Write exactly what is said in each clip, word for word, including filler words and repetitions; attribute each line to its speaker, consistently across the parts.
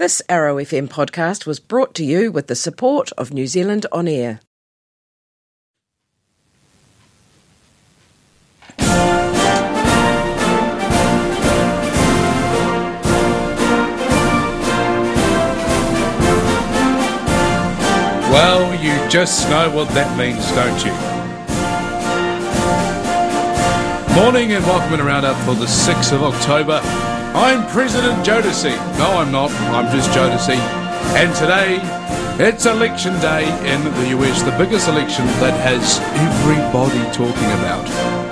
Speaker 1: This Arrow F M podcast was brought to you with the support of New Zealand On Air.
Speaker 2: Well, you just know what that means, don't you? Morning and welcome in a roundup for the sixth of October. I'm President Jodeci. No, I'm not. I'm just Jodeci. And today, it's election day in the U S, the biggest election that has everybody talking about.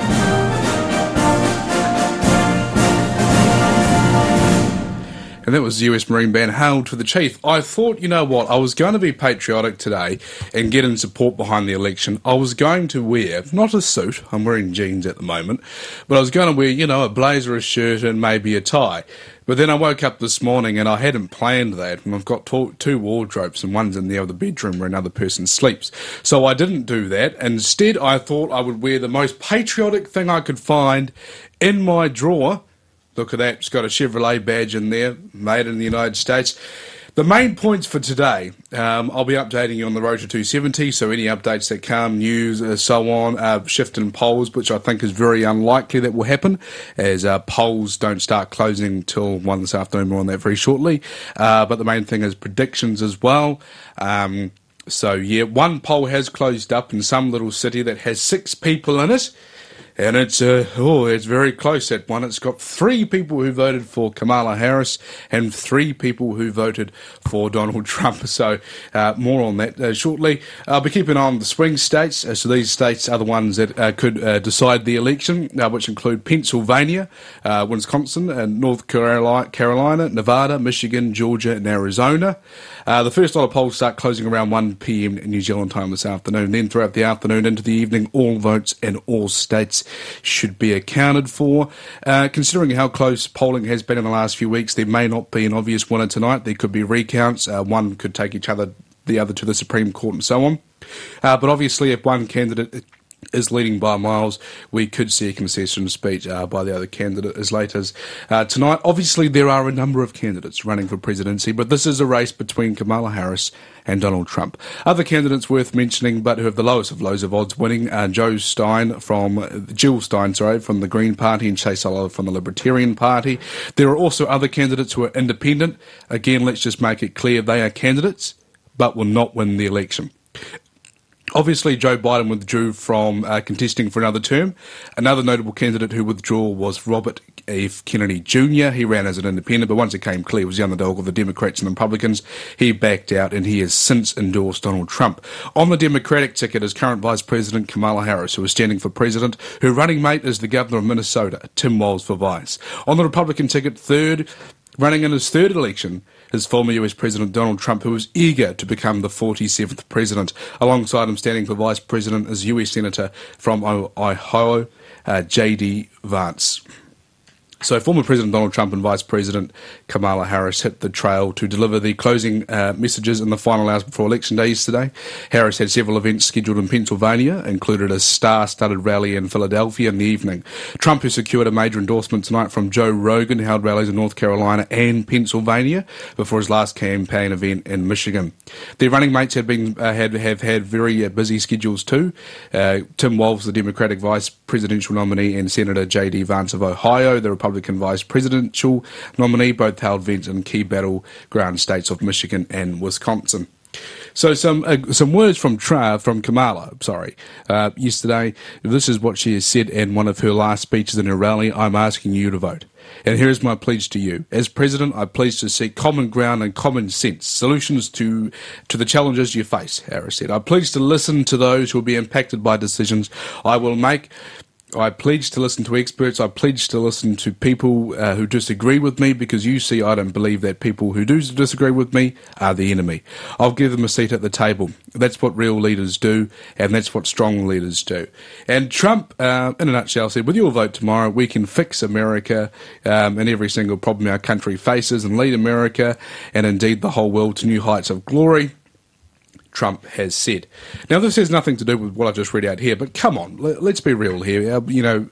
Speaker 2: And that was the U S Marine Band, Hail to the Chief. I thought, you know what, I was going to be patriotic today and get in support behind the election. I was going to wear, not a suit, I'm wearing jeans at the moment, but I was going to wear, you know, a blazer, a shirt and maybe a tie. But then I woke up this morning and I hadn't planned that, and I've got two, two wardrobes and one's in the other bedroom where another person sleeps. So I didn't do that. Instead, I thought I would wear the most patriotic thing I could find in my drawer. Look at that, it's got a Chevrolet badge in there, made in the United States. The main points for today, um, I'll be updating you on the road to two seventy, so any updates that come, news, uh, so on, uh, shift in polls, which I think is very unlikely that will happen, as uh, polls don't start closing till one this afternoon, more on that very shortly. Uh, but the main thing is predictions as well. Um, so yeah, one poll has closed up in some little city that has six people in it. And it's uh, oh, it's very close, that one. It's got three people who voted for Kamala Harris and three people who voted for Donald Trump. So uh, more on that uh, shortly. I'll be keeping an eye on the swing states. Uh, so these states are the ones that uh, could uh, decide the election, uh, which include Pennsylvania, uh, Wisconsin, and North Carolina, Carolina, Nevada, Michigan, Georgia, and Arizona. Uh, the first lot of polls start closing around one p.m. in New Zealand time this afternoon. Then throughout the afternoon into the evening, all votes in all states should be accounted for. Uh, considering how close polling has been in the last few weeks, there may not be an obvious winner tonight. There could be recounts. Uh, one could take each other, the other to the Supreme Court and so on. Uh, but obviously, if one candidate is leading by miles, we could see a concession speech uh, by the other candidate as late as uh, tonight. Obviously, there are a number of candidates running for presidency, but this is a race between Kamala Harris and Donald Trump. Other candidates worth mentioning, but who have the lowest of lows of odds winning, uh, Joe Stein from, Jill Stein, sorry, from the Green Party and Chase Oliver from the Libertarian Party. There are also other candidates who are independent. Again, let's just make it clear they are candidates, but will not win the election. Obviously, Joe Biden withdrew from uh, contesting for another term. Another notable candidate who withdrew was Robert F. Kennedy Junior He ran as an independent, but once it came clear he was the underdog of the Democrats and the Republicans, he backed out and he has since endorsed Donald Trump. On the Democratic ticket is current Vice President Kamala Harris, who is standing for president. Her running mate is the governor of Minnesota, Tim Walz, for vice. On the Republican ticket, third, running in his third election, is former U S President Donald Trump, who is eager to become the forty-seventh president. Alongside him, standing for vice president, is U S Senator from Ohio, uh, J D Vance. So former President Donald Trump and Vice President Kamala Harris hit the trail to deliver the closing uh, messages in the final hours before Election Day yesterday. Harris had several events scheduled in Pennsylvania, included a star-studded rally in Philadelphia in the evening. Trump, who secured a major endorsement tonight from Joe Rogan, held rallies in North Carolina and Pennsylvania before his last campaign event in Michigan. Their running mates had been uh, had have had very uh, busy schedules too. Uh, Tim Walz, the Democratic Vice Presidential nominee, and Senator J D Vance of Ohio, the Republican Republican vice presidential nominee, both held events in key battleground states of Michigan and Wisconsin. So some uh, some words from Tra, from Kamala, sorry, uh, yesterday. This is what she has said in one of her last speeches in her rally. I'm asking you to vote. And here is my pledge to you. As President, I pledge to seek common ground and common sense, solutions to, to the challenges you face, Harris said. I pledge to listen to those who will be impacted by decisions I will make. I pledge to listen to experts. I pledge to listen to people uh, who disagree with me, because you see, I don't believe that people who do disagree with me are the enemy. I'll give them a seat at the table. That's what real leaders do, and that's what strong leaders do. And Trump, uh, in a nutshell, said, with your vote tomorrow, we can fix America um, and every single problem our country faces and lead America and indeed the whole world to new heights of glory. Trump has said. Now, this has nothing to do with what I just read out here, but come on, let's be real here. You know,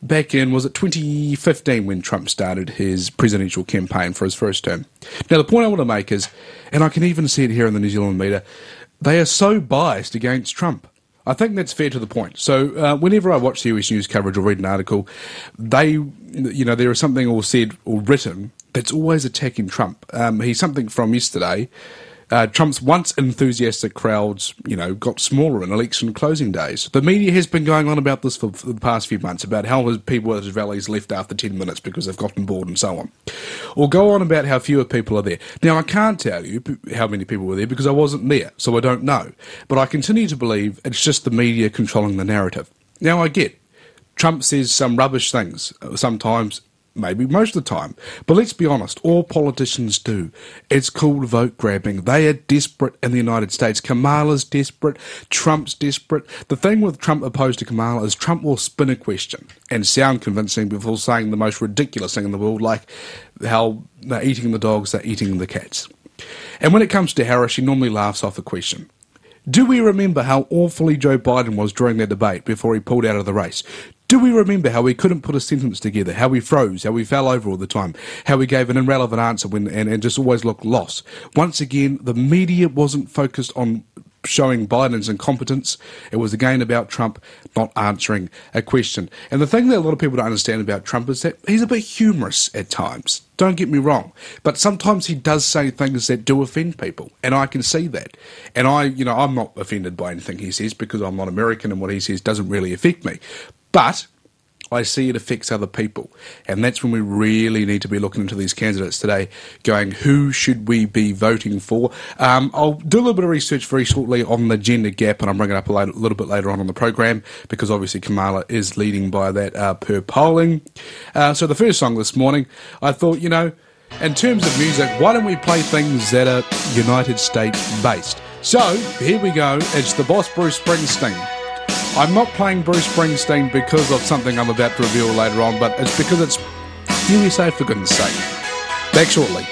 Speaker 2: back in, was it twenty fifteen when Trump started his presidential campaign for his first term. Now, the point I want to make is, and I can even see it here in the New Zealand media, they are so biased against Trump. I think that's fair to the point. So uh, whenever I watch the U S news coverage or read an article, they, you know, there is something all said or written that's always attacking Trump. Um, he's something from yesterday. Uh, Trump's once enthusiastic crowds, you know, got smaller in election closing days. The media has been going on about this for, for the past few months, about how his people at his rallies left after ten minutes because they've gotten bored and so on. Or go on about how fewer people are there. Now, I can't tell you how many people were there because I wasn't there, so I don't know. But I continue to believe it's just the media controlling the narrative. Now, I get Trump says some rubbish things sometimes, maybe most of the time. But let's be honest, all politicians do. It's called vote grabbing. They are desperate in the United States. Kamala's desperate. Trump's desperate. The thing with Trump opposed to Kamala is Trump will spin a question and sound convincing before saying the most ridiculous thing in the world, like how they're eating the dogs, they're eating the cats. And when it comes to Harris, she normally laughs off the question. Do we remember how awfully Joe Biden was during that debate before he pulled out of the race? Do we remember how he couldn't put a sentence together, how he froze, how he fell over all the time, how he gave an irrelevant answer when, and, and just always looked lost? Once again, the media wasn't focused on showing Biden's incompetence. It was again about Trump not answering a question. And the thing that a lot of people don't understand about Trump is that he's a bit humorous at times. Don't get me wrong. But sometimes he does say things that do offend people. And I can see that. And I, you know, I'm not offended by anything he says because I'm not American and what he says doesn't really affect me. But I see it affects other people. And that's when we really need to be looking into these candidates today, going, who should we be voting for? Um, I'll do a little bit of research very shortly on the gender gap, and I'll bring it up a, later, a little bit later on in the program, because obviously Kamala is leading by that uh, per polling. Uh, so the first song this morning, I thought, you know, in terms of music, why don't we play things that are United States based? So here we go. It's the boss, Bruce Springsteen. I'm not playing Bruce Springsteen because of something I'm about to reveal later on, but it's because it's U S A, for goodness sake. Back shortly.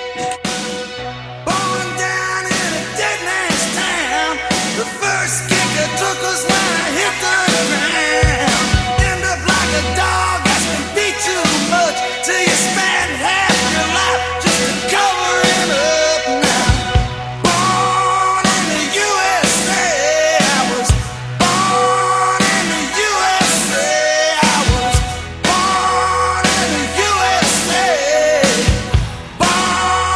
Speaker 3: Born down in a dead man's town, the first kick that took us when I hit the ground. End up like a dog that's been beat too much, till you spend half your life just to cover him up now. Born in the U S A, I was born in the U S A, I was born in the U S A, born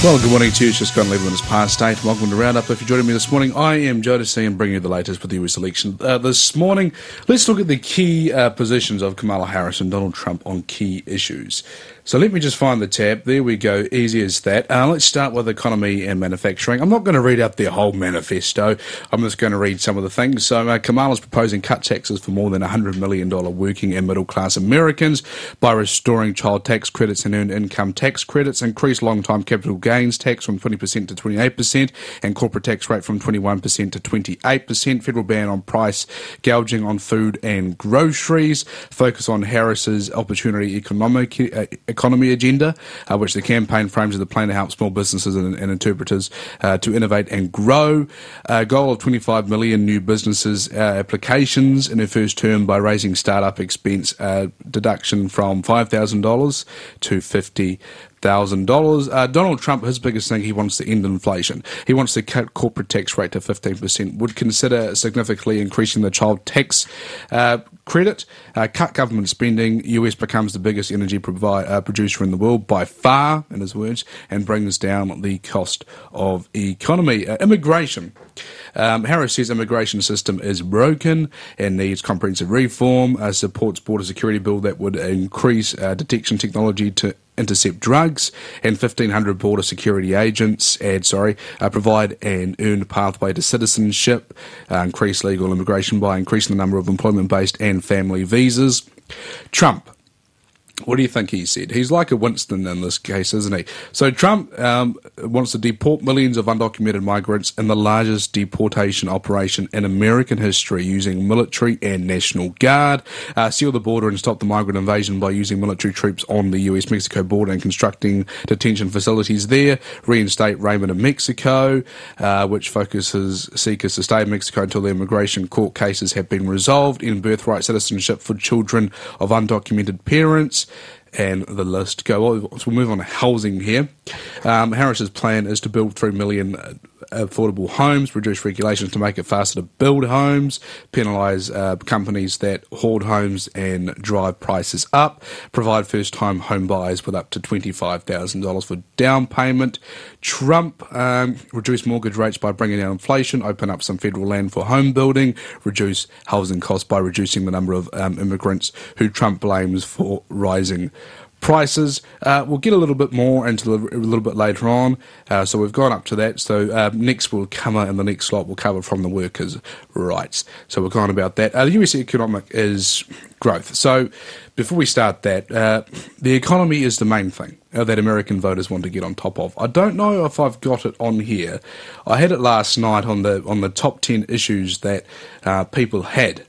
Speaker 2: Well, good morning to you. It's just gone eleven minutes past eight. Welcome to Roundup. If you're joining me this morning, I am Joe Desai and bringing you the latest with the U S election. Uh, this morning, let's look at the key uh, positions of Kamala Harris and Donald Trump on key issues. So let me just find the tab. There we go. Easy as that. Uh, let's start with economy and manufacturing. I'm not going to read out their whole manifesto. I'm just going to read some of the things. So uh, Kamala's proposing cut taxes for more than one hundred million dollars working and middle-class Americans by restoring child tax credits and earned income tax credits, increase long-time capital gains tax from twenty percent to twenty-eight percent, and corporate tax rate from twenty-one percent to twenty-eight percent, federal ban on price gouging on food and groceries, focus on Harris's opportunity economic uh, economy agenda, uh, which the campaign frames as the plan to help small businesses and, and interpreters uh, to innovate and grow. A goal of twenty-five million new businesses uh, applications in her first term by raising startup expense uh, deduction from five thousand dollars to fifty thousand dollars. Uh, Donald Trump, his biggest thing, he wants to end inflation. He wants to cut corporate tax rate to fifteen percent, would consider significantly increasing the child tax uh, credit, uh, cut government spending. U S becomes the biggest energy provi- uh, producer in the world by far, in his words, and brings down the cost of economy. Uh, immigration. Um, Harris says immigration system is broken and needs comprehensive reform, uh, supports border security bill that would increase uh, detection technology to intercept drugs, and fifteen hundred border security agents add, sorry, uh, provide an earned pathway to citizenship, uh, increase legal immigration by increasing the number of employment-based and family visas. Trump. What do you think he said? He's like a Winston in this case, isn't he? So Trump um, wants to deport millions of undocumented migrants in the largest deportation operation in American history using military and National Guard, uh, seal the border and stop the migrant invasion by using military troops on the U S Mexico border and constructing detention facilities there, reinstate Raymond in Mexico, uh, which focuses seekers to stay in Mexico until their immigration court cases have been resolved, in birthright citizenship for children of undocumented parents, and the list go on. So we'll move on to housing here. Um, Harris's plan is to build three million affordable homes, reduce regulations to make it faster to build homes, penalise uh, companies that hoard homes and drive prices up, provide first-time home buyers with up to twenty-five thousand dollars for down payment. Trump um, reduce mortgage rates by bringing down inflation, open up some federal land for home building, reduce housing costs by reducing the number of um, immigrants who Trump blames for rising prices. Uh, we'll get a little bit more into the, a little bit later on. Uh, so we've gone up to that. So uh, next we'll cover, in the next slot we'll cover from the workers' rights. So we're going about that. Uh, the U S economic is growth. So before we start that, uh, the economy is the main thing uh, that American voters want to get on top of. I don't know if I've got it on here. I had it last night on the on the top ten issues that uh, people had.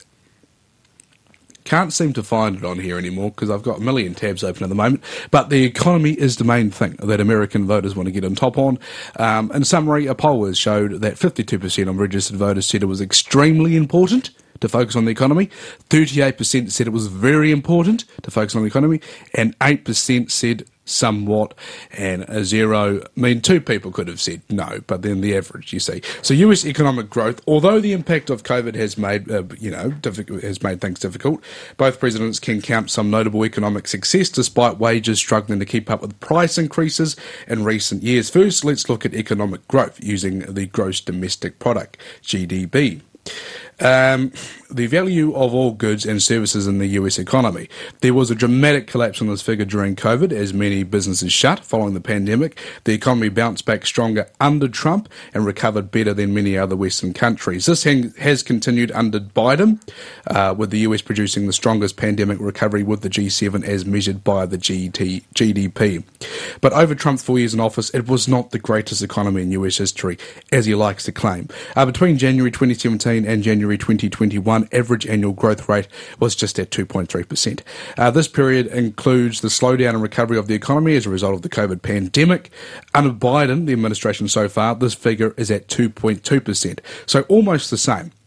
Speaker 2: Can't seem to find it on here anymore because I've got a million tabs open at the moment. But the economy is the main thing that American voters want to get on top on. Um, in summary, a poll has showed that fifty-two percent of registered voters said it was extremely important to focus on the economy, thirty-eight percent said it was very important to focus on the economy, and eight percent said somewhat, and a zero, I mean, two people could have said no, but then the average, you see. So U S economic growth, although the impact of COVID has made, uh, you know, difficult, has made things difficult, both presidents can count some notable economic success despite wages struggling to keep up with price increases in recent years. First, let's look at economic growth using the gross domestic product, G D P. Um, the value of all goods and services in the U S economy. There was a dramatic collapse in this figure during COVID as many businesses shut following the pandemic. The economy bounced back stronger under Trump and recovered better than many other Western countries. This has continued under Biden, uh, with the U S producing the strongest pandemic recovery with the G seven as measured by the G D P. But over Trump's four years in office, it was not the greatest economy in U S history, as he likes to claim. Uh, between January twenty seventeen and January twenty twenty-one, average annual growth rate was just at two point three percent. Uh, this period includes the slowdown and recovery of the economy as a result of the COVID pandemic. Under Biden, the administration so far, this figure is at two point two percent, so almost the same.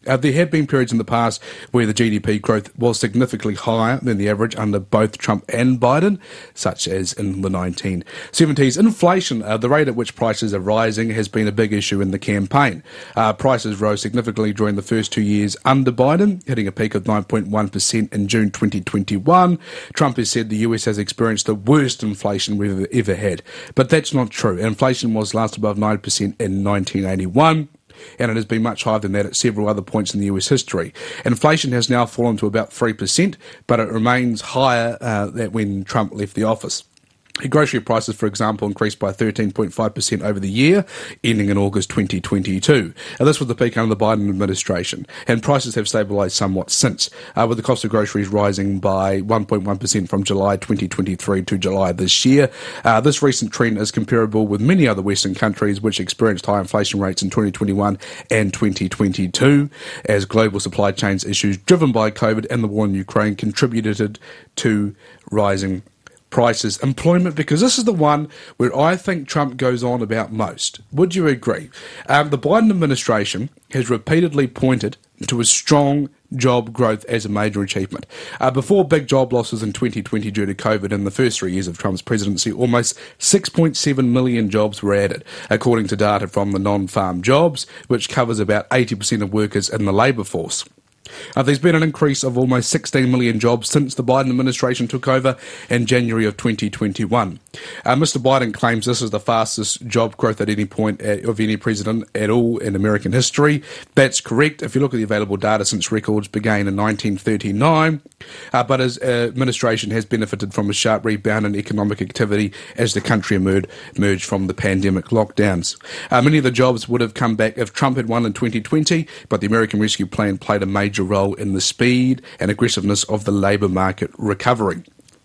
Speaker 2: Uh, there have been periods in the past where the G D P growth was significantly higher than the average under both Trump and Biden, such as in the nineteen seventies. Inflation, uh, the rate at which prices are rising, has been a big issue in the campaign. Uh, prices rose significantly during the first two years under Biden, hitting a peak of nine point one percent in June twenty twenty-one. Trump has said the U S has experienced the worst inflation we've ever, ever had. But that's not true. Inflation was last above nine percent in nineteen eighty-one. And it has been much higher than that at several other points in the U S history. Inflation has now fallen to about three percent, but it remains higher uh, than when Trump left the office. Grocery prices, for example, increased by thirteen point five percent over the year, ending in August twenty twenty-two. And this was the peak under the Biden administration, and prices have stabilised somewhat since, uh, with the cost of groceries rising by one point one percent from July twenty twenty-three to July this year. Uh, this recent trend is comparable with many other Western countries which experienced high inflation rates in twenty twenty-one and twenty twenty-two, as global supply chains issues driven by COVID and the war in Ukraine contributed to rising prices. Employment, because this is the one where I think Trump goes on about most. Would you agree? Um, the Biden administration has repeatedly pointed to a strong job growth as a major achievement. Uh, before big job losses in twenty twenty due to COVID in the first three years of Trump's presidency, almost six point seven million jobs were added, according to data from the non-farm jobs, which covers about eighty percent of workers in the labour force. Uh, there's been an increase of almost sixteen million jobs since the Biden administration took over in January of twenty twenty-one. Uh, Mister Biden claims this is the fastest job growth at any point at, of any president at all in American history. That's correct if you look at the available data since records began in nineteen thirty-nine. Uh, but his uh, administration has benefited from a sharp rebound in economic activity as the country emerged, emerged from the pandemic lockdowns. Uh, many of the jobs would have come back if Trump had won in twenty twenty, but the American Rescue Plan played a major role in the speed and aggressiveness of the labour market recovery.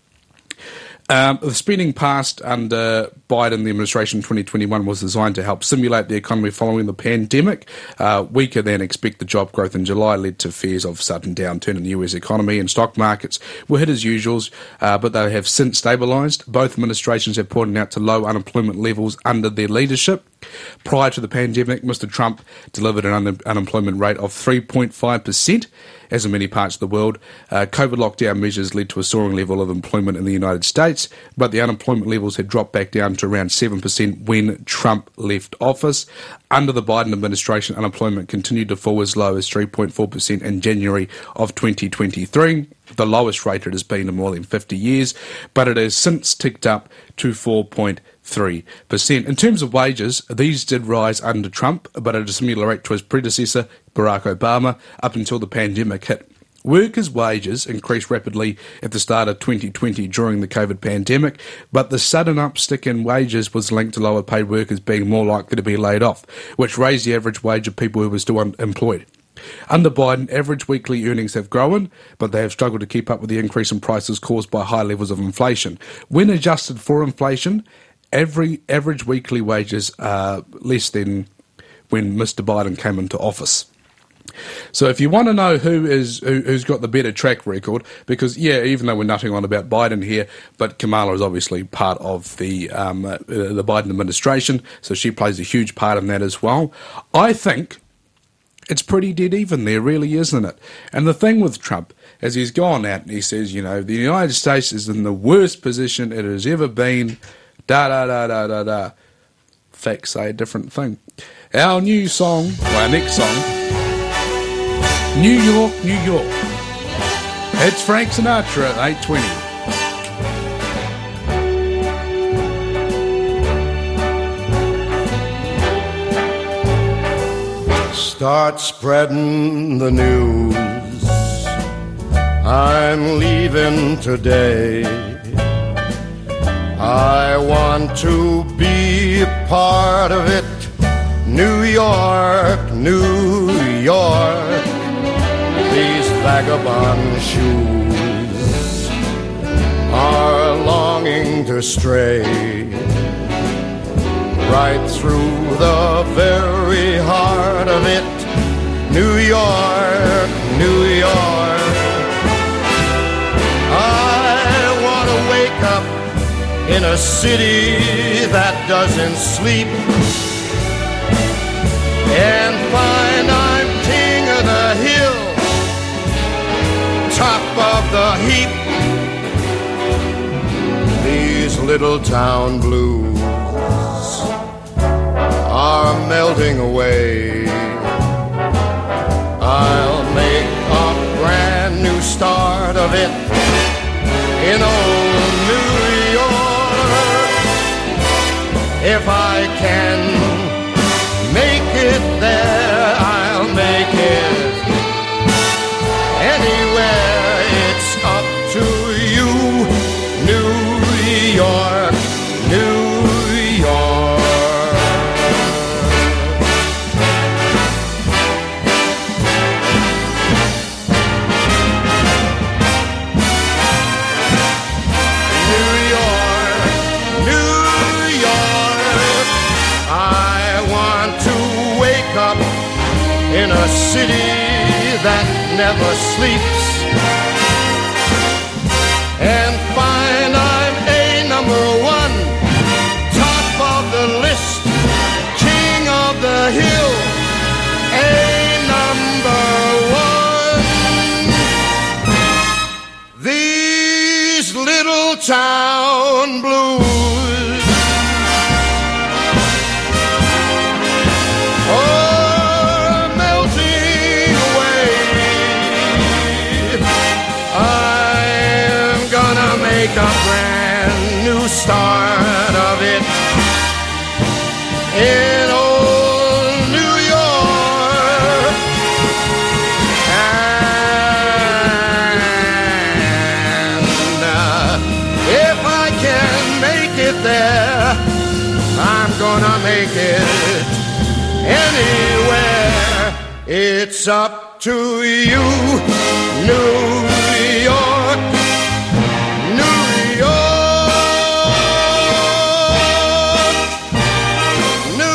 Speaker 2: Um, the spending passed under Biden, the administration in twenty twenty-one, was designed to help stimulate the economy following the pandemic. Uh, weaker than expected job growth in July led to fears of sudden downturn in the U S economy, and stock markets were hit as usual, uh, but they have since stabilised. Both administrations have pointed out to low unemployment levels under their leadership. Prior to the pandemic, Mister Trump delivered an un- unemployment rate of three point five percent. As in many parts of the world, uh, COVID lockdown measures led to a soaring level of employment in the United States, but the unemployment levels had dropped back down to around seven percent when Trump left office. Under the Biden administration, unemployment continued to fall as low as three point four percent in January of twenty twenty-three, the lowest rate it has been in more than fifty years, but it has since ticked up to four point three percent. In terms of wages, these did rise under Trump, but at a similar rate to his predecessor, Barack Obama, up until the pandemic hit. Workers' wages increased rapidly at the start of twenty twenty during the COVID pandemic, but the sudden upstick in wages was linked to lower paid workers being more likely to be laid off, which raised the average wage of people who were still unemployed. Under Biden, average weekly earnings have grown, but they have struggled to keep up with the increase in prices caused by high levels of inflation. When adjusted for inflation, every average weekly wages are less than when Mister Biden came into office. So if you want to know who is who, who's got the better track record, because yeah, even though we're nutting on about Biden here, but Kamala is obviously part of the um, uh, the Biden administration, so she plays a huge part in that as well. I think it's pretty dead even there, really, isn't it? And the thing with Trump is he's gone out and he says, you know, the United States is in the worst position it has ever been. Da da da da da da. Facts say a different thing. Our new song, well, our next song, New York, New York. It's Frank Sinatra at eight twenty.
Speaker 4: Start spreading the news. I'm leaving today. I want to be a part of it. New York, New York. These vagabond shoes are longing to stray right through the very heart of it. New York, New York. I want to wake up in a city that doesn't sleep and find I'm king of the the heap. These little town blues are melting away. I'll make a brand new start of it in old New York. If I can make it there, I'll make it anywhere. It's up to you, New York, New York. New York, New York. I want to wake up in a city that never sleeps and find I'm a number one, top of the list, king of the hill, a number one. These little town blues are melting away. I'm gonna make a brand new start of it in old New York. And uh, if I can make it there, I'm gonna make it anywhere. It's up to you, New York, New York, New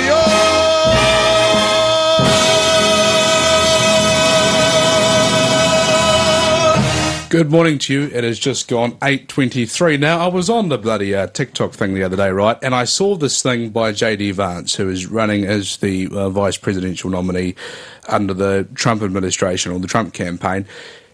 Speaker 4: York.
Speaker 2: Good morning to you. It has just gone eight twenty-three. Now, I was on the bloody uh, TikTok thing the other day, right, and I saw this thing by J D Vance, who is running as the uh, vice presidential nominee under the Trump administration or the Trump campaign.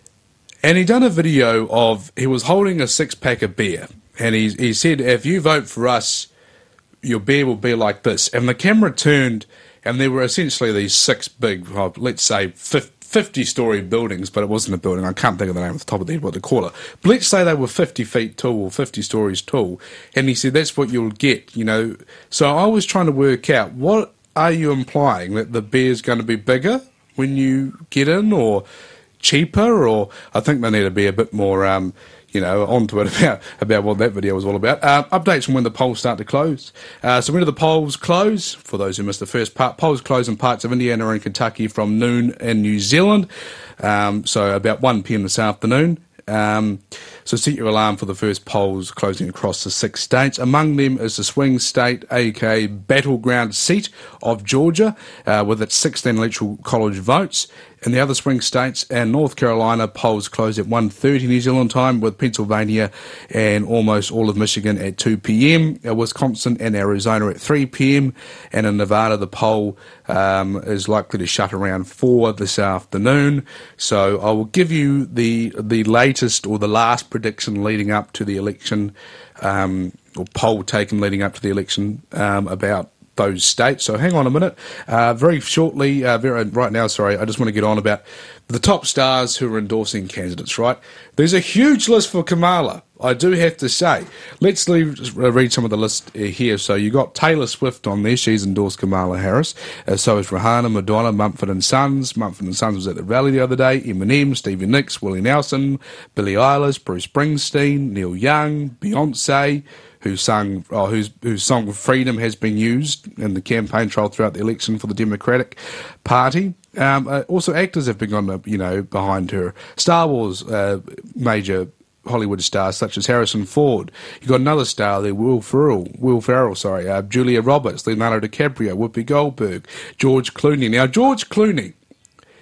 Speaker 2: And he done a video of, he was holding a six-pack of beer, and he, he said, if you vote for us, your beer will be like this. And the camera turned, and there were essentially these six big, well, let's say, fifty-story buildings, but it wasn't a building. I can't think of the name off the top of the head what to call it. But let's say they were fifty feet tall or fifty stories tall. And he said, that's what you'll get, you know. So I was trying to work out, what are you implying, that the beer's going to be bigger when you get in, or cheaper? Or I think they need to be a bit more, um, you know, onto it about, about what that video was all about. Uh, updates on when the polls start to close. Uh, so when do the polls close? For those who missed the first part, polls close in parts of Indiana and Kentucky from noon in New Zealand. Um, so about one p.m. this afternoon. Um, so set your alarm for the first polls closing across the six states. Among them is the swing state, aka battleground seat of Georgia, uh, with its sixteen electoral college votes. In the other swing states and North Carolina, polls close at one thirty New Zealand time, with Pennsylvania and almost all of Michigan at two p.m, uh, Wisconsin and Arizona at three p.m, and in Nevada the poll um, is likely to shut around four this afternoon. So I will give you the the latest or the last prediction leading up to the election, um, or poll taken leading up to the election um, about those states. So hang on a minute. Uh, very shortly, uh, very, right now, sorry, I just want to get on about the top stars who are endorsing candidates, right? There's a huge list for Kamala, I do have to say. Let's leave, read some of the list here. So you got Taylor Swift on there. She's endorsed Kamala Harris. Uh, so is Rihanna, Madonna, Mumford and Sons. Mumford and Sons was at the rally the other day. Eminem, Stevie Nicks, Willie Nelson, Billie Eilish, Bruce Springsteen, Neil Young, Beyonce, who sung, oh, whose, whose song Freedom has been used in the campaign trail throughout the election for the Democratic Party. Um, uh, also, actors have been on, you know, behind her. Star Wars uh, major Hollywood stars such as Harrison Ford. You got another star there, Will Ferrell, Will Ferrell, sorry, uh, Julia Roberts, Leonardo DiCaprio, Whoopi Goldberg, George Clooney. Now, George Clooney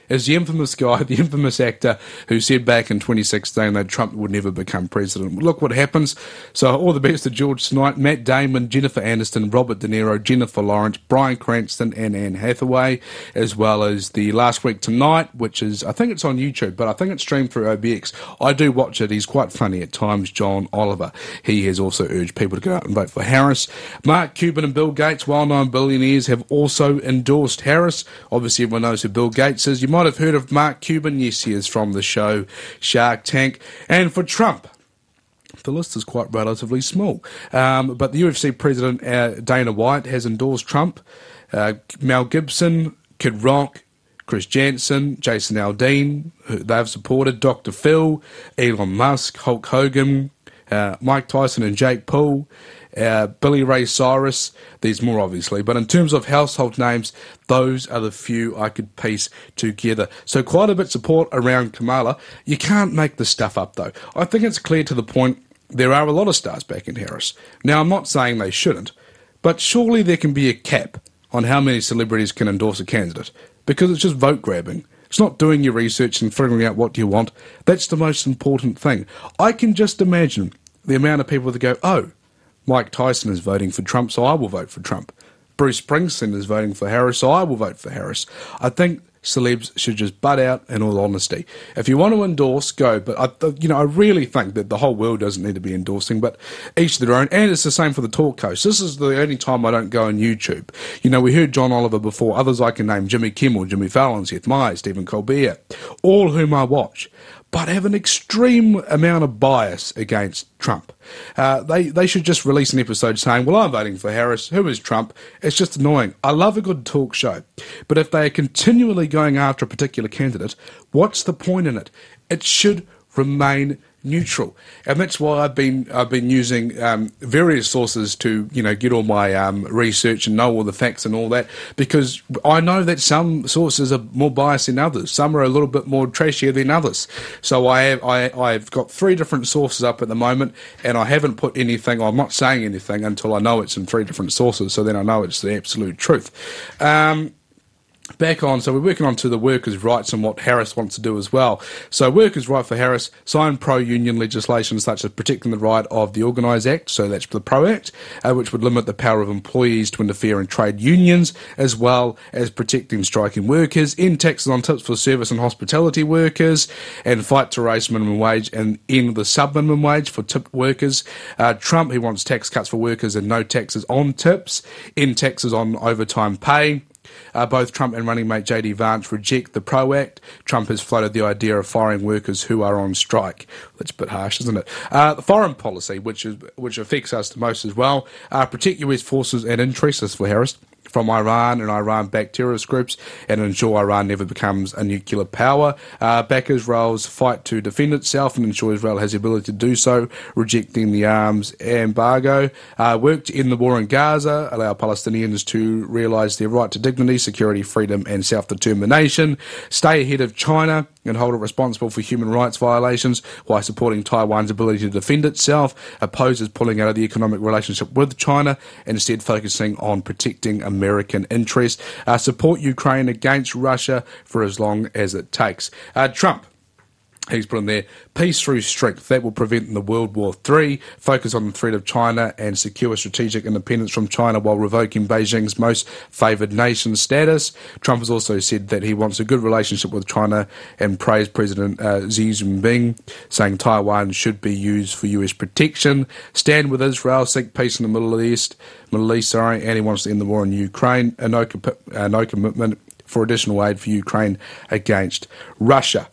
Speaker 2: is the infamous guy, the infamous actor who said back in twenty sixteen that Trump would never become president. Look what happens. So all the best to George tonight, Matt Damon, Jennifer Aniston, Robert De Niro, Jennifer Lawrence, Bryan Cranston and Anne Hathaway, as well as the Last Week Tonight, which is, I think it's on YouTube, but I think it's streamed through O B X. I do watch it. He's quite funny at times, John Oliver. He has also urged people to go out and vote for Harris. Mark Cuban and Bill Gates, well-known billionaires, have also endorsed Harris. Obviously, everyone knows who Bill Gates is. You might have heard of Mark Cuban. Yes, he is from the show Shark Tank. And for Trump, the list is quite relatively small. Um, but the U F C president, uh, Dana White, has endorsed Trump. Uh, Mel Gibson, Kid Rock, Chris Jansen, Jason Aldean, who they've supported, Doctor Phil, Elon Musk, Hulk Hogan, uh, Mike Tyson and Jake Paul, uh, Billy Ray Cyrus. There's more, obviously. But in terms of household names, those are the few I could piece together. So quite a bit of support around Kamala. You can't make this stuff up, though. I think it's clear to the point there are a lot of stars back in Harris. Now, I'm not saying they shouldn't, but surely there can be a cap on how many celebrities can endorse a candidate, because it's just vote grabbing. It's not doing your research and figuring out what you want. That's the most important thing. I can just imagine the amount of people that go, oh, Mike Tyson is voting for Trump, so I will vote for Trump. Bruce Springsteen is voting for Harris, so I will vote for Harris. I think celebs should just butt out, in all honesty. If you want to endorse, go. But, I, you know, I really think that the whole world doesn't need to be endorsing, but each their own. And it's the same for the talk hosts. This is the only time I don't go on YouTube. You know, we heard John Oliver before. Others I can name, Jimmy Kimmel, Jimmy Fallon, Seth Meyers, Stephen Colbert, all whom I watch, but have an extreme amount of bias against Trump. Uh, they, they should just release an episode saying, well, I'm voting for Harris. Who is Trump? It's just annoying. I love a good talk show. But if they are continually going after a particular candidate, what's the point in it? It should remain neutral. And that's why I've been I've been using um, various sources to, you know, get all my um, research and know all the facts and all that, because I know that some sources are more biased than others. Some are a little bit more trashier than others. So I have, I, I've got three different sources up at the moment, and I haven't put anything, I'm not saying anything until I know it's in three different sources, so then I know it's the absolute truth. Um, Back on, so we're working on to the workers' rights and what Harris wants to do as well. So workers' right for Harris, sign pro-union legislation such as protecting the right of the Organise Act, so that's the PRO Act, uh, which would limit the power of employees to interfere in trade unions, as well as protecting striking workers, end taxes on tips for service and hospitality workers, and fight to raise minimum wage and end the sub-minimum wage for tipped workers. Uh, Trump, he wants tax cuts for workers and no taxes on tips, end taxes on overtime pay. Uh, both Trump and running mate J D Vance reject the PRO Act. Trump has floated the idea of firing workers who are on strike. That's a bit harsh, isn't it? Uh, the foreign policy, which is which affects us the most as well, uh, protect U S forces and interests for Harris from Iran and Iran-backed terrorist groups, and ensure Iran never becomes a nuclear power. Uh, back Israel's fight to defend itself and ensure Israel has the ability to do so, rejecting the arms embargo. Uh, work to end the war in Gaza, allow Palestinians to realise their right to dignity, security, freedom and self-determination. Stay ahead of China and hold it responsible for human rights violations while supporting Taiwan's ability to defend itself. Opposes pulling out of the economic relationship with China and instead focusing on protecting American interests. Uh, support Ukraine against Russia for as long as it takes. Uh, Trump. He's put in there, peace through strength. That will prevent the World War Three, focus on the threat of China and secure strategic independence from China while revoking Beijing's most favoured nation status. Trump has also said that he wants a good relationship with China and praised President uh, Xi Jinping, saying Taiwan should be used for U S protection, stand with Israel, seek peace in the Middle East, Middle East, sorry, and he wants to end the war in Ukraine, and no, uh, no commitment for additional aid for Ukraine against Russia.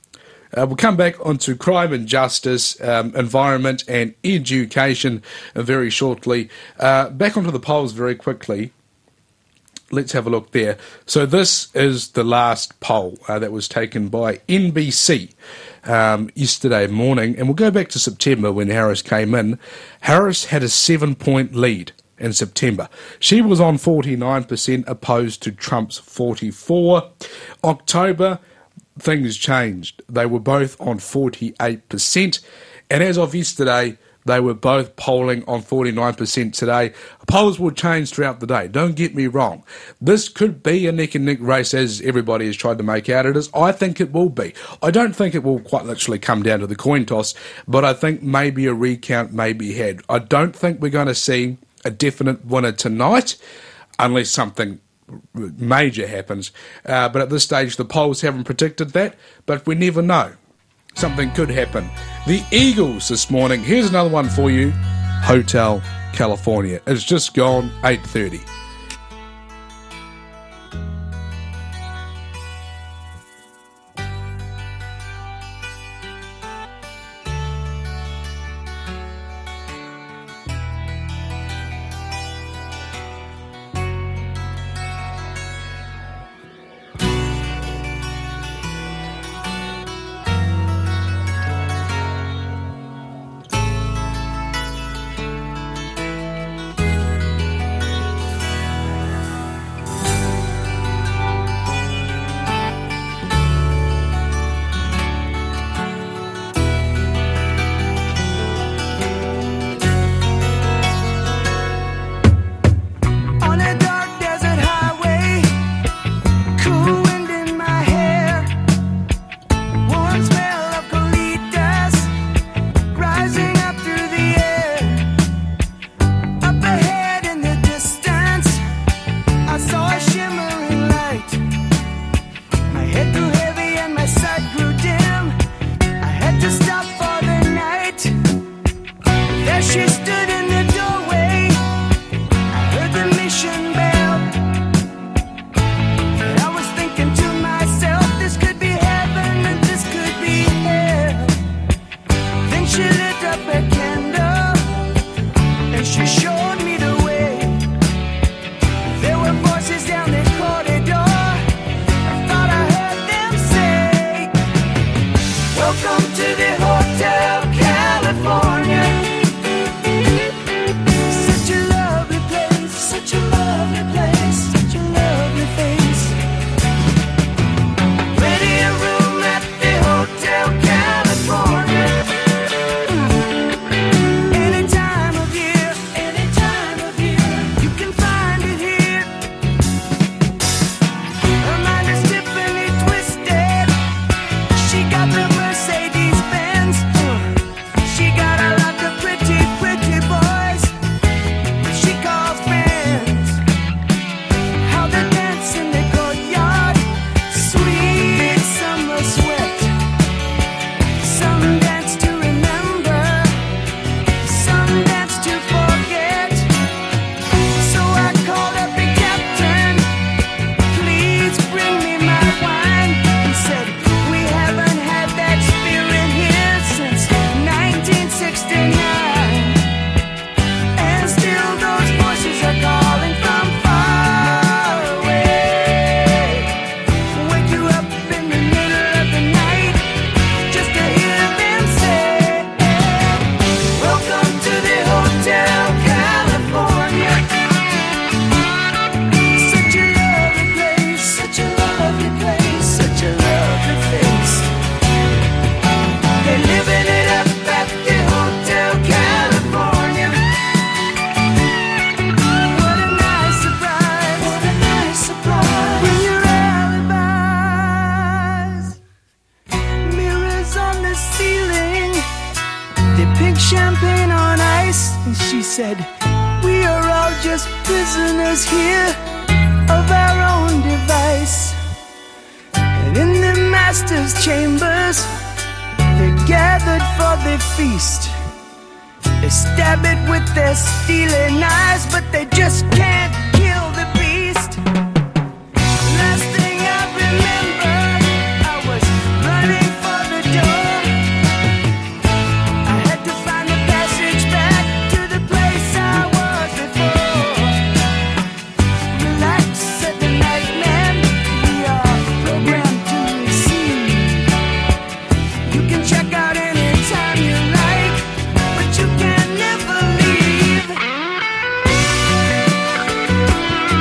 Speaker 2: Uh, we'll come back onto crime and justice, um, environment and education uh, very shortly. Uh, back onto the polls very quickly. Let's have a look there. So this is the last poll uh, that was taken by N B C um, yesterday morning. And we'll go back to September when Harris came in. Harris had a seven-point lead in September. She was on forty-nine percent opposed to Trump's forty-four. October, things changed. They were both on forty-eight percent. And as of yesterday, They were both polling on forty-nine percent today. Polls will change throughout the day. Don't get me wrong. This could be a neck-and-neck race, as everybody has tried to make out it is. I think it will be. I don't think it will quite literally come down to the coin toss, but I think maybe a recount may be had. I don't think we're going to see a definite winner tonight, unless something major happens. Uh, but at this stage, the polls haven't predicted that, but we never know. Something could happen. The Eagles this morning. Here's another one for you. Hotel California. It's just gone eight thirty.
Speaker 5: said, we are all just prisoners here of our own device. And in the master's chambers, they're gathered for the feast. They stab it with their steely knives, but they just can't kill the beast. Last thing I remember, I was running for the door. I had to find a passage back to the place I was before. Relax, said the nightman, we are programmed to receive. You can check out anytime you like, but you can never leave.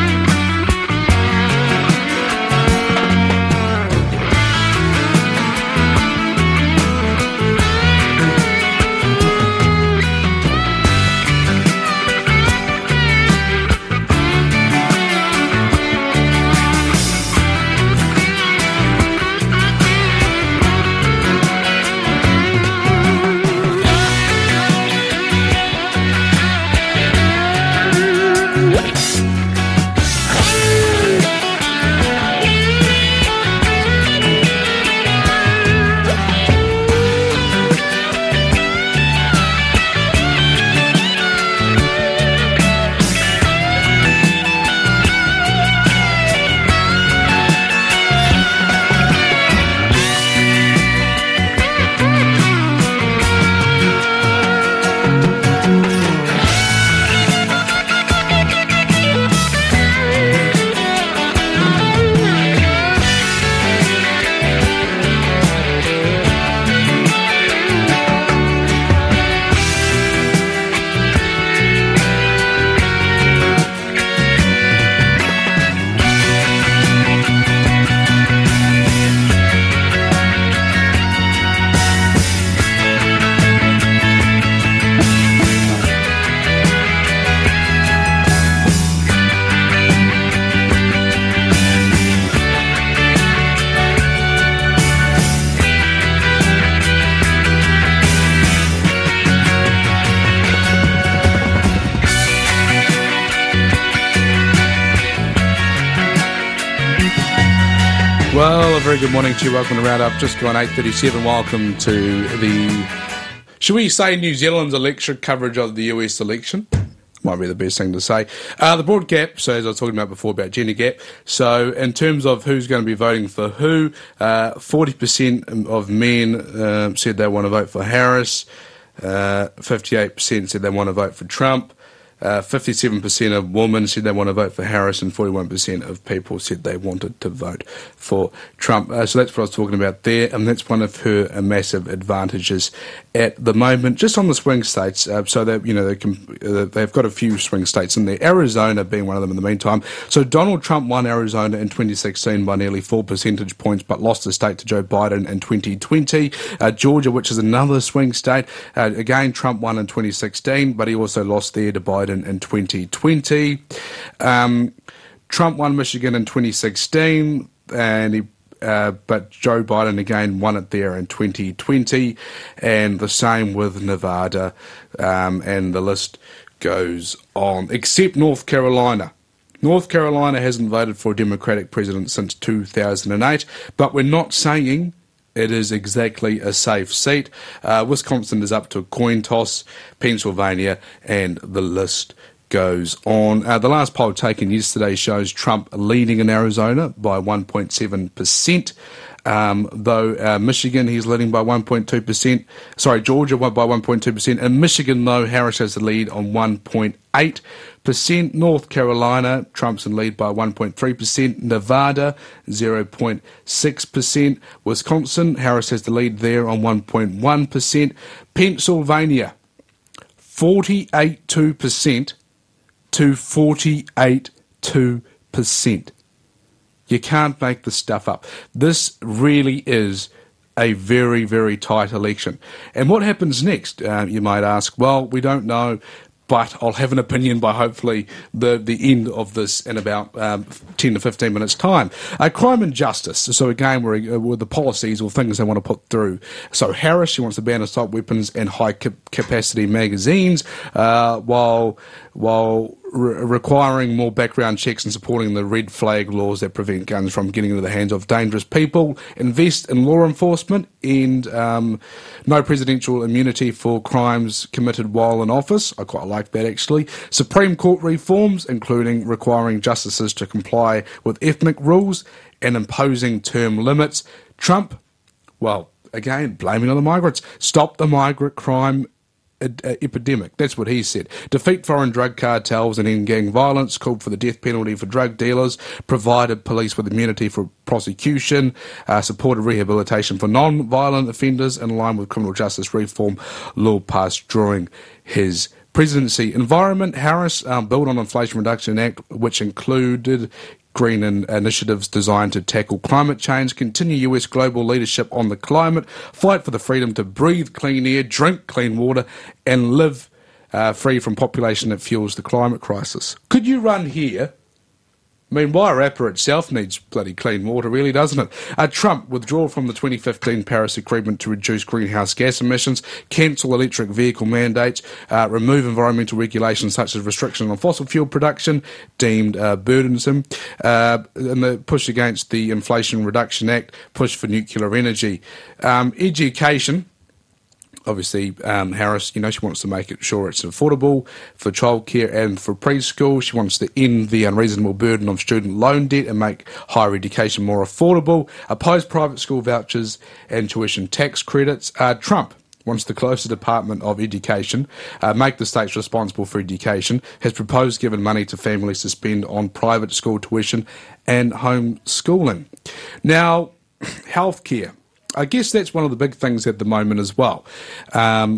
Speaker 2: Well, a very good morning to you. Welcome to Roundup. Just gone eight thirty-seven. Welcome to the, should we say, New Zealand's election coverage of the U S election? Might be the best thing to say. Uh, the broad gap, so as I was talking about before, about gender gap. So in terms of who's going to be voting for who, uh, forty percent of men uh, said they want to vote for Harris, uh, fifty-eight percent said they want to vote for Trump. Uh, fifty-seven percent of women said they want to vote for Harris, and forty-one percent of people said they wanted to vote for Trump. Uh, so that's what I was talking about there, and that's one of her uh, massive advantages at the moment, just on the swing states. Uh, so that you know they can, uh, they've got a few swing states in there, Arizona being one of them in the meantime. So Donald Trump won Arizona in twenty sixteen by nearly four percentage points, but lost the state to Joe Biden in twenty twenty. Uh, Georgia, which is another swing state, uh, again Trump won in twenty sixteen, but he also lost there to Biden in twenty twenty. Um, Trump won Michigan in twenty sixteen, and he, uh, but Joe Biden again won it there in twenty twenty, and the same with Nevada, um, and the list goes on, except North Carolina. North Carolina hasn't voted for a Democratic president since two thousand eight, but we're not saying it is exactly a safe seat. Uh, Wisconsin is up to a coin toss, Pennsylvania, and the list goes on. Uh, the last poll taken yesterday shows Trump leading in Arizona by one point seven percent. Um, though uh, Michigan, he's leading by one point two percent. Sorry, Georgia won by one point two percent. In Michigan, though, Harris has the lead on one point eight percent. North Carolina, Trump's in lead by one point three percent. Nevada, zero point six percent. Wisconsin, Harris has the lead there on one point one percent. Pennsylvania, forty-eight point two percent to forty-eight point two percent. You can't make this stuff up. This really is a very, very tight election. And what happens next, uh, you might ask? Well, we don't know, but I'll have an opinion by hopefully the, the end of this in about um, ten to fifteen minutes' time. Uh, crime and justice. So again, we're uh, with the policies or things they want to put through. So Harris, she wants to ban assault weapons and high-capacity magazines, uh, while while re- requiring more background checks and supporting the red flag laws that prevent guns from getting into the hands of dangerous people. Invest in law enforcement and um, no presidential immunity for crimes committed while in office. I quite like that, actually. Supreme Court reforms, including requiring justices to comply with ethnic rules and imposing term limits. Trump, well, again, blaming on the migrants. Stop the migrant crime epidemic. That's what he said. Defeat foreign drug cartels and end gang violence, called for the death penalty for drug dealers, provided police with immunity for prosecution, uh, supported rehabilitation for non-violent offenders in line with criminal justice reform law passed during his presidency. Environment, Harris um, built on Inflation Reduction Act, which included green in initiatives designed to tackle climate change, continue U S global leadership on the climate, fight for the freedom to breathe clean air, drink clean water, and live uh, free from population that fuels the climate crisis. Could you run here? I mean, Wairarapa itself needs bloody clean water, really, doesn't it? Uh, Trump, withdraw from the twenty fifteen Paris Agreement to reduce greenhouse gas emissions, cancel electric vehicle mandates, uh, remove environmental regulations such as restriction on fossil fuel production, deemed uh, burdensome, uh, and the push against the Inflation Reduction Act, push for nuclear energy. Um, education. Obviously, um, Harris, you know, she wants to make it sure it's affordable for childcare and for preschool. She wants to end the unreasonable burden of student loan debt and make higher education more affordable. Oppose private school vouchers and tuition tax credits. Uh, Trump wants to close the Department of Education, uh, make the states responsible for education, has proposed giving money to families to spend on private school tuition and homeschooling. Now, healthcare. I guess that's one of the big things at the moment as well. Um,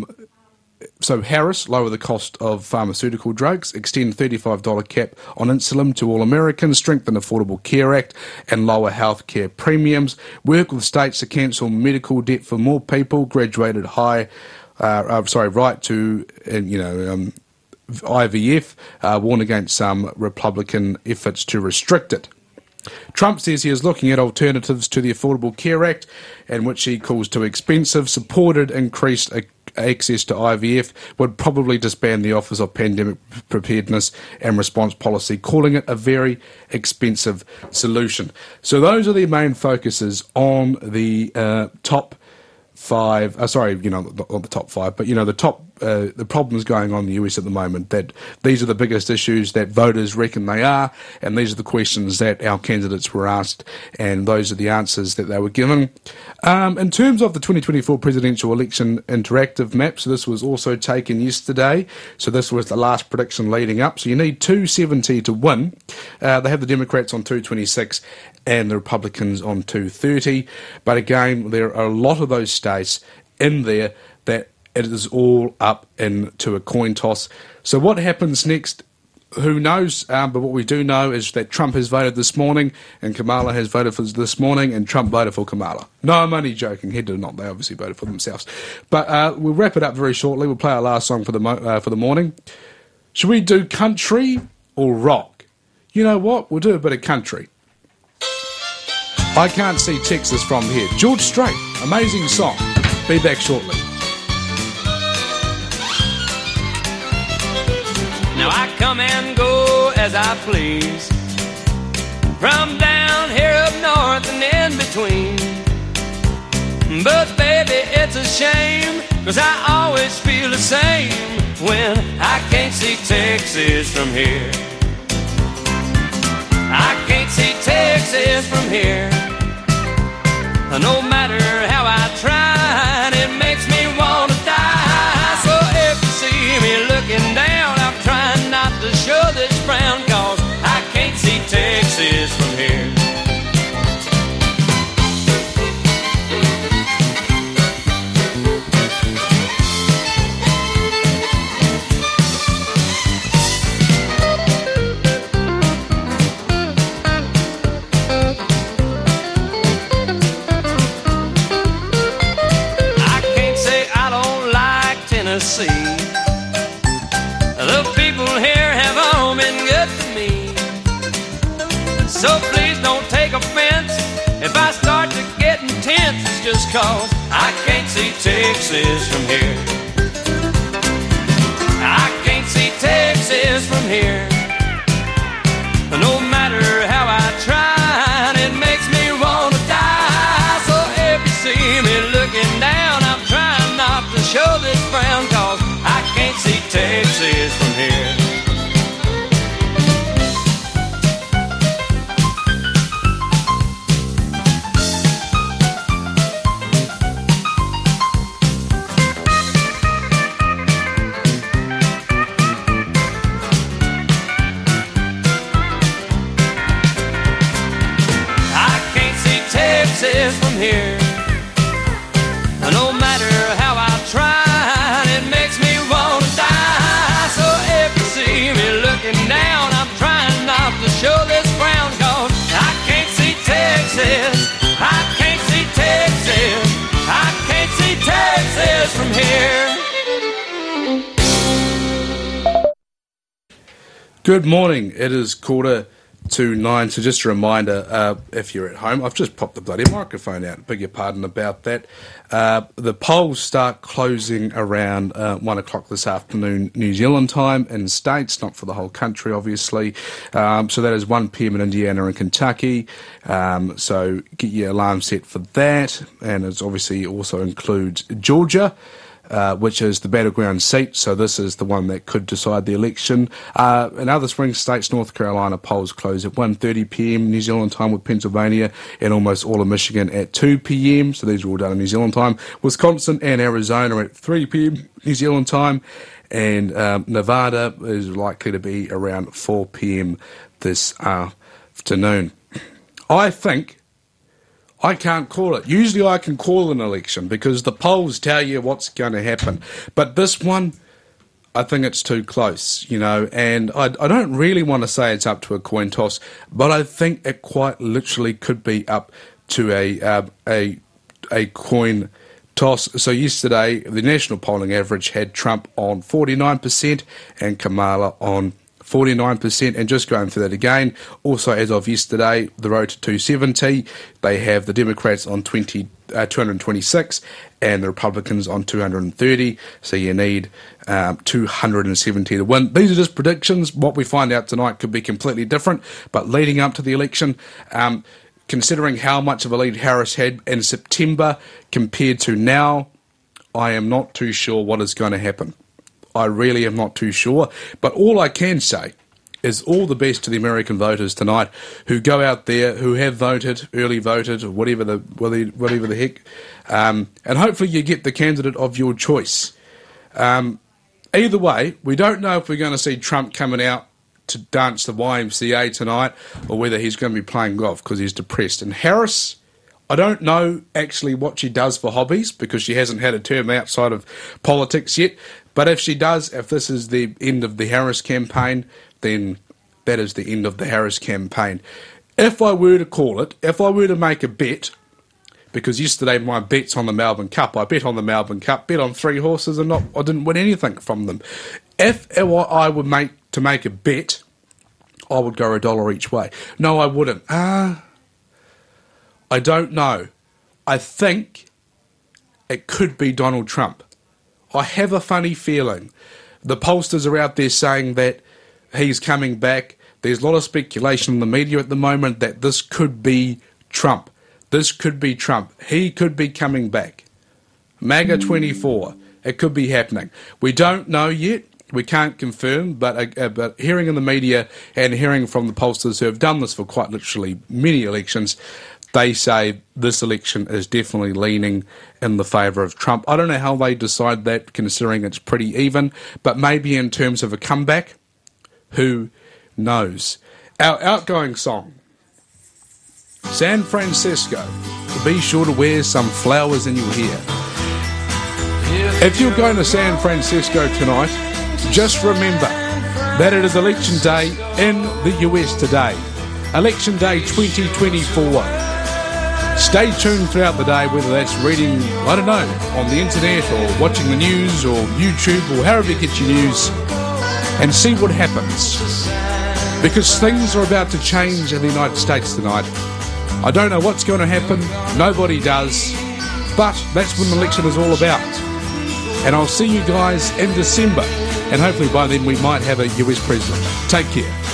Speaker 2: so Harris, lower the cost of pharmaceutical drugs, extend thirty-five dollars cap on insulin to all Americans, strengthen Affordable Care Act and lower healthcare premiums, work with states to cancel medical debt for more people, graduated high, uh, uh, sorry, right to, uh, you know, um, I V F, uh, warn against some Republican efforts to restrict it. Trump says he is looking at alternatives to the Affordable Care Act, and which he calls too expensive, supported increased access to I V F, would probably disband the Office of Pandemic Preparedness and Response Policy, calling it a very expensive solution. So those are the main focuses on the uh, top five, uh, sorry, you know, not the top five, but, you know, the top, uh, the problems going on in the U S at the moment, that these are the biggest issues that voters reckon they are, and these are the questions that our candidates were asked, and those are the answers that they were given. Um, in terms of the twenty twenty-four presidential election interactive map, so this was also taken yesterday, so this was the last prediction leading up, so you need two seventy to win. Uh, they have the Democrats on two twenty-six and the Republicans on two thirty, but again, there are a lot of those states in there that it is all up into a coin toss. So what happens next, who knows, um, but what we do know is that Trump has voted this morning and Kamala has voted for this morning, and Trump voted for Kamala. No, I'm only joking, he did not, they obviously voted for themselves. But uh, we'll wrap it up very shortly. We'll play our last song for the, mo- uh, for the morning. Should we do country or rock? You know what, we'll do a bit of country. I Can't See Texas From Here. George Strait, amazing song. Be back shortly.
Speaker 6: Now I come and go as I please, from down here up north and in between. But baby, it's a shame, 'cause I always feel the same when I can't see Texas from here. I can't see Texas from here. No matter how I try, it makes me want to die. So if you see me looking down, I'm trying not to show this frown, 'cause I can't see Texas from here. See, the people here have all been good to me, so please don't take offense if I start to get intense. It's just 'cause I can't see Texas from here. I can't see Texas from here. No matter how I try, it makes me want to die. So if you see me looking down, I'm trying not to show this frown, 'cause I can't see Texas from here. I can't see Texas from here. No matter how I try, it makes me want to die. So if you see me looking down, I'm trying not to show this frown, 'cause I can't see Texas. I can't see Texas. I can't see Texas from here.
Speaker 2: Good morning. It is quarter to nine. So just a reminder, uh, if you're at home, I've just popped the bloody microphone out. Beg your pardon about that. Uh, the polls start closing around uh, one o'clock this afternoon, New Zealand time, in states, not for the whole country, obviously. Um, so that is one p.m. in Indiana and Kentucky. Um, so get your alarm set for that. And it obviously also includes Georgia, Uh, which is the battleground seat, so this is the one that could decide the election. Uh, in other swing states, North Carolina polls close at one thirty p.m. New Zealand time, with Pennsylvania and almost all of Michigan at two p.m, so these are all done in New Zealand time. Wisconsin and Arizona at three p.m. New Zealand time, and um, Nevada is likely to be around four p.m. this afternoon. I think I can't call it. Usually I can call an election because the polls tell you what's going to happen. But this one, I think it's too close, you know, and I, I don't really want to say it's up to a coin toss, but I think it quite literally could be up to a uh, a a coin toss. So yesterday, the national polling average had Trump on forty-nine percent and Kamala on forty-nine percent, and just going through that again, also as of yesterday, the road to two seventy, they have the Democrats on twenty uh, two hundred twenty-six, and the Republicans on two hundred thirty. So you need um, two hundred seventy to win. These are just predictions. What we find out tonight could be completely different. But leading up to the election, um, considering how much of a lead Harris had in September compared to now, I am not too sure what is going to happen. I really am not too sure. But all I can say is all the best to the American voters tonight who go out there, who have voted, early voted, or whatever the whatever the heck, um, and hopefully you get the candidate of your choice. Um, either way, we don't know if we're going to see Trump coming out to dance the Y M C A tonight or whether he's going to be playing golf because he's depressed. And Harris, I don't know actually what she does for hobbies because she hasn't had a term outside of politics yet. But if she does, if this is the end of the Harris campaign, then that is the end of the Harris campaign. If I were to call it, if I were to make a bet, because yesterday my bet's on the Melbourne Cup, I bet on the Melbourne Cup, bet on three horses and not, I didn't win anything from them. If I would make to make a bet, I would go a dollar each way. No, I wouldn't. Ah, uh, I don't know. I think it could be Donald Trump. I have a funny feeling. The pollsters are out there saying that he's coming back. There's a lot of speculation in the media at the moment that this could be Trump. This could be Trump. He could be coming back. MAGA twenty-four. It could be happening. We don't know yet. We can't confirm, but, uh, but hearing in the media and hearing from the pollsters who have done this for quite literally many elections, they say this election is definitely leaning in the favour of Trump. I don't know how they decide that, considering it's pretty even, but maybe in terms of a comeback, who knows? Our outgoing song, San Francisco. Be sure to wear some flowers in your hair. If you're going to San Francisco tonight, just remember that it is election day in the U S today. Election day twenty twenty-four. Stay tuned throughout the day, whether that's reading, I don't know, on the internet or watching the news or YouTube or however you get your news, and see what happens. Because things are about to change in the United States tonight. I don't know what's going to happen, nobody does, but that's what an election is all about. And I'll see you guys in December, and hopefully by then we might have a U S president. Take care.